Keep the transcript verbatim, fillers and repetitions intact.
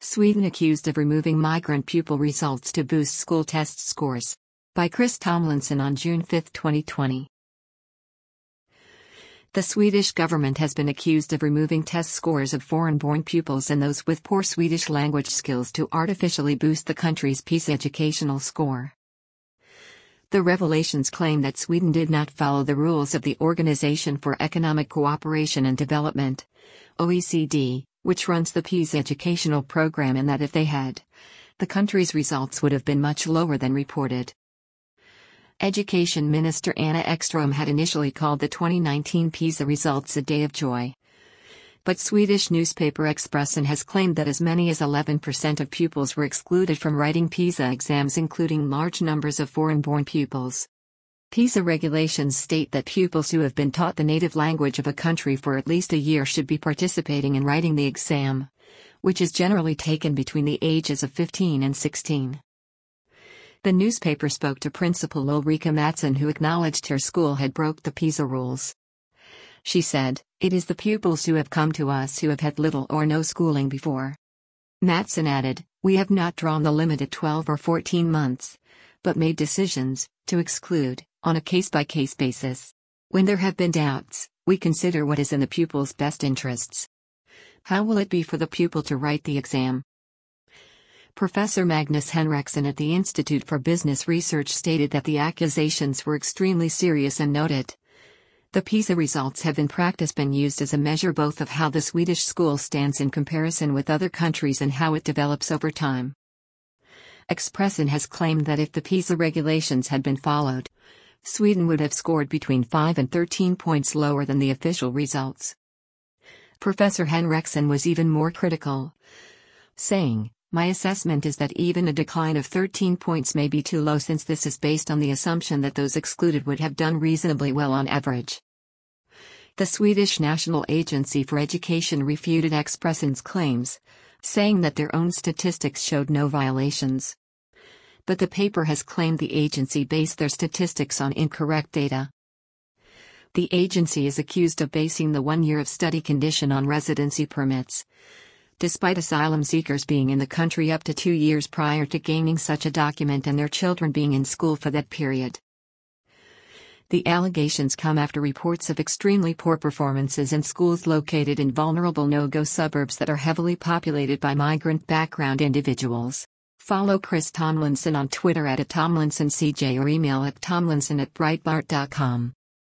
Sweden accused of removing migrant pupil results to boost school test scores. By Chris Tomlinson on June fifth, twenty twenty. The Swedish government has been accused of removing test scores of foreign-born pupils and those with poor Swedish language skills to artificially boost the country's PISA educational score. The revelations claim that Sweden did not follow the rules of the Organization for Economic Cooperation and Development, O E C D, which runs the PISA educational program, and that if they had, the country's results would have been much lower than reported. Education Minister Anna Ekström had initially called the twenty nineteen PISA results a day of joy. But Swedish newspaper Expressen has claimed that as many as eleven percent of pupils were excluded from writing PISA exams, including large numbers of foreign-born pupils. PISA regulations state that pupils who have been taught the native language of a country for at least a year should be participating in writing the exam, which is generally taken between the ages of fifteen and sixteen. The newspaper spoke to Principal Ulrika Mattsson, who acknowledged her school had broke the PISA rules. She said, "It is the pupils who have come to us who have had little or no schooling before." Mattsson added, "We have not drawn the limit at twelve or fourteen months, but made decisions to exclude on a case-by-case basis. When there have been doubts, we consider what is in the pupil's best interests." How will it be for the pupil to write the exam? Professor Magnus Henriksson at the Institute for Business Research stated that the accusations were extremely serious and noted, "The PISA results have in practice been used as a measure both of how the Swedish school stands in comparison with other countries and how it develops over time." Expressen has claimed that if the PISA regulations had been followed, Sweden would have scored between five and thirteen points lower than the official results. Professor Henriksson was even more critical, saying, "My assessment is that even a decline of thirteen points may be too low, since this is based on the assumption that those excluded would have done reasonably well on average." The Swedish National Agency for Education refuted Expressen's claims, saying that their own statistics showed no violations. But the paper has claimed the agency based their statistics on incorrect data. The agency is accused of basing the one year of study condition on residency permits, despite asylum seekers being in the country up to two years prior to gaining such a document and their children being in school for that period. The allegations come after reports of extremely poor performances in schools located in vulnerable no-go suburbs that are heavily populated by migrant background individuals. Follow Chris Tomlinson on Twitter at Tomlinson C J or email at tomlinson at breitbart dot com.